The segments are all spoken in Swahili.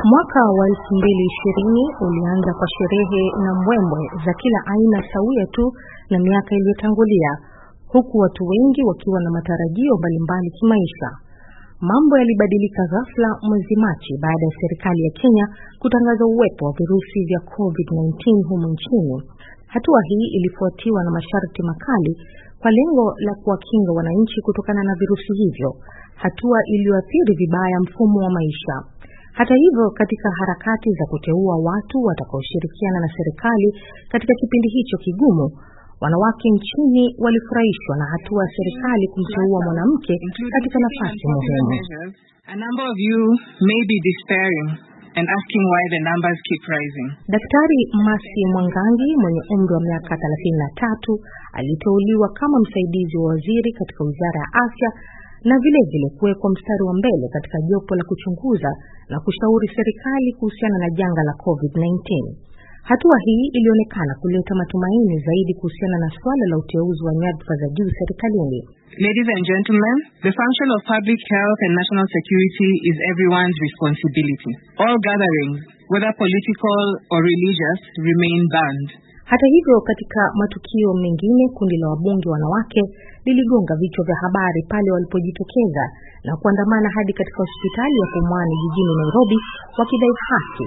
Mwaka wa 2020 ulianza kwa sherehe na mbwembwe za kila aina sawia tu na miaka iliyotangulia, huku watu wengi wakiwa na matarajio mbalimbali kimaisha. Mambo yalibadilika ghafla mwezi Machi baada ya serikali ya Kenya kutangaza uwepo wa virusi vya COVID-19 humu nchini. Hatua hii ilifuatiwa na masharti makali kwa lengo la kuwakinga wananchi kutokana na virusi hivyo, hatua iliyoathiri vibaya mfumo wa maisha. Hata hivyo, katika harakati za kuteua watu watakaoshirikiana na serikali katika kipindi hicho kigumu, wanawake nchini walifurahishwa na hatua ya serikali kumteua mwanamke katika nafasi muhimu. A number of you may be despairing and asking why the numbers keep rising. Daktari Masi Mwangangi mwenye umri wa miaka 33 aliteuliwa kama msaidizi wa waziri katika Wizara ya Afya na vile vile kuwekwa mstari wa mbele katika jopo la kuchunguza na kushauri serikali kuhusiana na janga la COVID-19. Hatua hii ilionekana kuleta matumaini zaidi kuhusiana na swala la uteuzi wa nyadhifa za juu serikalini. Ladies and gentlemen, the function of public health and national security is everyone's responsibility. All gatherings, whether political or religious, remain banned. Hata hivyo, katika matukio mengine, kundi la wabunge wanawake liligonga vichwa vya habari pale walipojitokeza na kuandamana hadi katika hospitali ya Pumwani jijini Nairobi wakidai haki.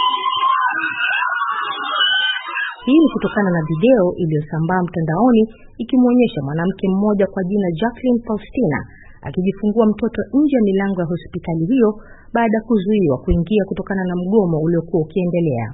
Hii ni kutokana na video iliyosambaa mtandaoni ikimuonyesha mwanamke mmoja kwa jina Jacqueline Faustina akijifungua mtoto nje ya milango ya hospitali hiyo baada ya kuzuiwa kuingia kutokana na mgomo uliokuwa ukiendelea.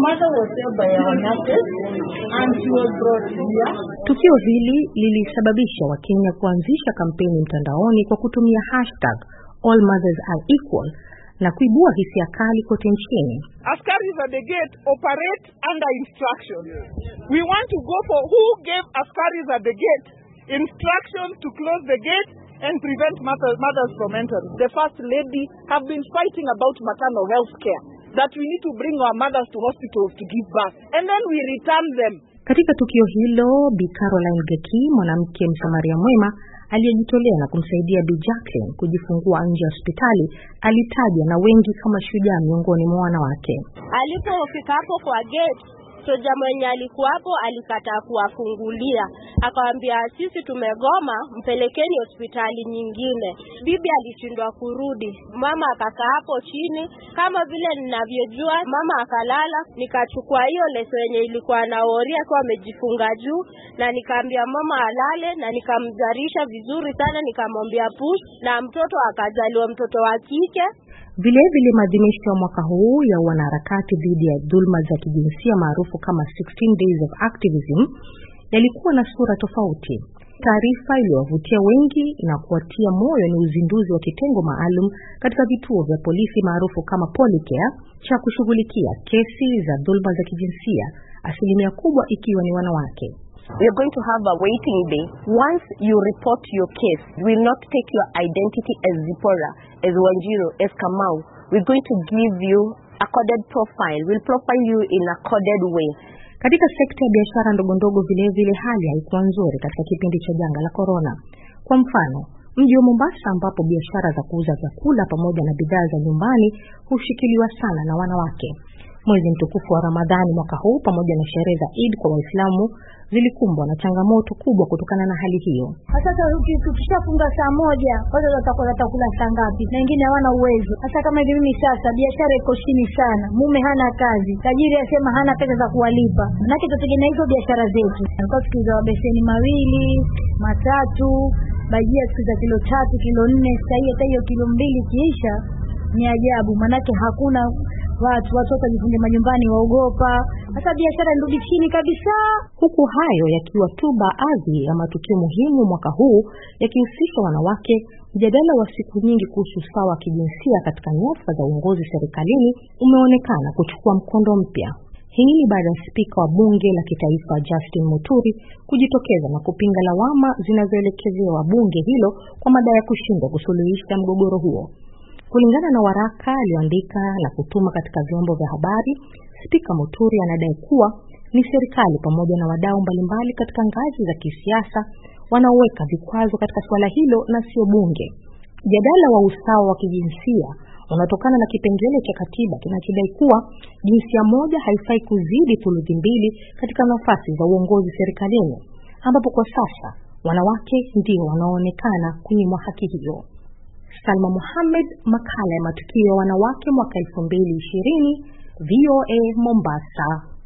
Tukio hili lilisababisha Wakenya kuanzisha kampeni mtandaoni kwa kutumia hashtag All Mothers Are Equal na kuibua hisia kali kote nchini. Askaris at the gate operate under instruction. We want to go for who gave askaris at the gate instruction to close the gate and prevent mothers from entering. The First Lady have been fighting about maternal health care, that we need to bring our mothers to hospitals to give birth, and then we return them. Katika tukio hilo, Bi Caroline Geki, mwanamke msamaria mwema aliyejitolea na kumsaidia Bi Jacqueline kujifungua nje ya hospitali, alitajwa na wengi kama shujaa miongoni mwa wanawake. Alipofika hapo kwa gate, soja mwenye alikuwa hapo alikataa kuwafungulia. Akamwambia, sisi tumegoma, mpelekeni hospitali nyingine. Bibi alishindwa kurudi. Mama akakaa hapo chini, kama vile ninavyojua, mama akalala. Nikachukua hiyo leso yenye ilikuwa naoria kwa amejifunga juu, na nikaambia mama alale, na nikamzarisha vizuri sana, nikamwambia push, na mtoto akazaliwa, mtoto wa kike. Vile vile maadhimisho ya mwaka huu ya wanaharakati dhidi ya dhulma za kijinsia maarufu kama 16 Days of Activism yalikuwa na sura tofauti. Taarifa iliyowavutia wengi na kuwatia moyo ni uzinduzi wa kitengo maalum katika vituo vya polisi maarufu kama Polycare cha kushughulikia kesi za dhulma za kijinsia, asilimia kubwa ikiwa ni wanawake. We are going to have a waiting day. Once you report your case, we will not take your identity as Zipporah, as Wanjiru, as Kamau. We're going to give you a coded profile. We'll profile you in a coded way. Katika sekta ya biashara ndogondogo vile vile hali haikuwa nzuri katika kipindi cha janga la corona. Kwa mfano, mji wa Mombasa ambapo biashara za kuuza vyakula pamoja na bidhaa za nyumbani hushikiliwa sana na wanawake. Mwezi mtukufu wa Ramadhani mwaka huu pamoja na sherehe za Eid kwa Waislamu zilikumbwa na changamoto kubwa kutokana na hali hiyo. Sasa tukishafunga saa 1, watu watakula saa ngapi? Na wengine hawana uwezo. Hata kama hivi mimi sasa biashara iko chini sana, mume hana kazi, tajiri asema hana pesa za kuwalipa. Manake tutegemea hizo biashara zetu. Alikuwa tukiuza beseni 2, 3, bajia tukiuza kilo 3, kilo 4, sasa hata hiyo kilo 2 kiisha ni ajabu, manake hakuna watu watajifungia majumbani waogopa. Sasa biashara ndio chini kabisa. Huku hayo yakiwa tu baadhi ya matukio muhimu mwaka huu yakihusisha wanawake, mjadala wa siku nyingi kuhusu sawa wa kijinsia katika nyadhifa za uongozi serikalini umeonekana kuchukua mkondo mpya. Hii ni baada ya spika wa bunge la kitaifa Justin Muturi kujitokeza na kupinga lawama zinazoelekezewa bunge hilo kwa madai ya kushindwa kusuluhisha mgogoro huo. Kulingana na waraka aliyoandika na kutuma katika vyombo vya habari, Spika Muturi anadai kuwa ni serikali pamoja na wadau mbalimbali katika ngazi za kisiasa wanaoweka vikwazo katika swala hilo na sio bunge. Mjadala wa usawa wa kijinsia unatokana na kipengele cha katiba kinachodai kuwa jinsia moja haifai kuzidi thuluthi mbili katika nafasi za uongozi serikalini, ambapo kwa sasa wanawake ndio wanaoonekana kunyimwa haki hiyo. Salma Mohamed, makala ya matukio ya wanawake mwaka 2020, VOA Mombasa.